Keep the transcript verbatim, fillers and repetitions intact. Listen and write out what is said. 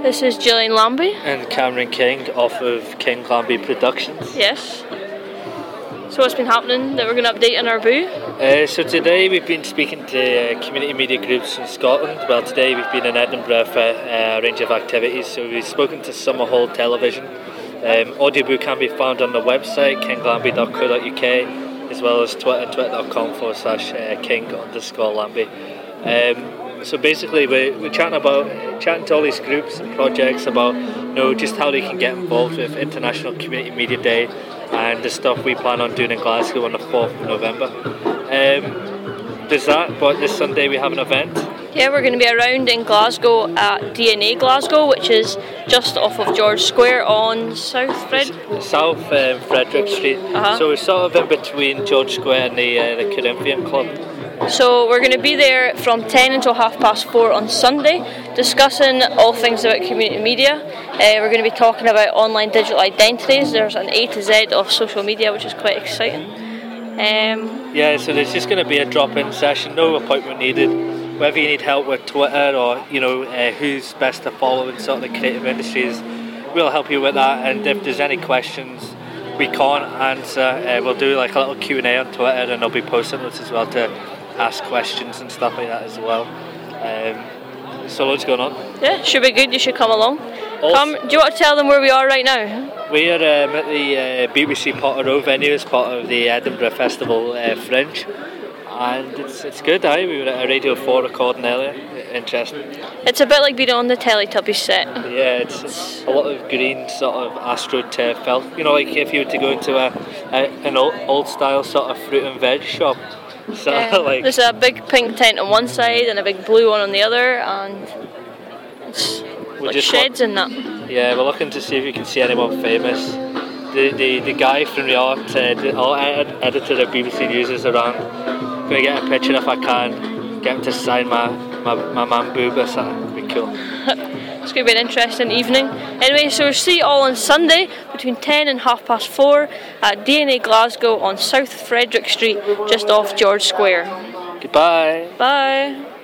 This is Gillian Lambie. And Cameron King off of King Lambie Productions. Yes. So what's been happening that we're going to update in our booth? Uh, so today we've been speaking to uh, community media groups in Scotland. Well, today we've been in Edinburgh for uh, a range of activities. So we've spoken to Summerhall Television. Um, audiobook can be found on the website king lambie dot co dot uk, as well as Twitter, twitter.com forward slash uh, king underscore Lambie. Um, so basically we're, we're chatting about chatting to all these groups and projects about, you know, just how they can get involved with International Community Media Day and the stuff we plan on doing in Glasgow on the fourth of November. Um, there's that, but this Sunday we have an event. Yeah, we're going to be around in Glasgow at D N A Glasgow, which is just off of George Square on South Fred. South um, Frederick Street. Uh-huh. So we're sort of in between George Square and the uh, the Corinthian Club. So we're going to be there from ten until half past four on Sunday, discussing all things about community media. Uh, we're going to be talking about online digital identities. There's an A to Z of social media, which is quite exciting. Um, yeah, so there's just going to be a drop-in session, no appointment needed. Whether you need help with Twitter or, you know, uh, who's best to follow in sort of the creative industries, we'll help you with that. And if there's any questions we can't answer, uh, we'll do like a little Q and A on Twitter, and I'll be posting those as well to ask questions and stuff like that as well. Um, so loads going on. Yeah, should be good. You should come along. Also, come. Do you want to tell them where we are right now? We are um, at the uh, B B C Potter Row venue as part of the Edinburgh Festival uh, Fringe, and it's it's good. Aye, we were at a Radio four recording earlier. Interesting. It's a bit like being on the Teletubbies set. Yeah, it's, it's a lot of green sort of astroturf felt. You know, like if you were to go into a, a an old, old style sort of fruit and veg shop. So yeah, like there's a big pink tent on one side and a big blue one on the other, and it's we're like just sheds look, in that. Yeah, we're looking to see if we can see anyone famous. The the, the guy from the art, uh, the art ed- editor of B B C News is around. I'm gonna get a picture if I can. Get him to sign my my, my man boob or something. It'd be cool. It's going to be an interesting evening. Anyway, so we'll see you all on Sunday between ten and half past four at D N A Glasgow on South Frederick Street, just off George Square. Goodbye. Bye.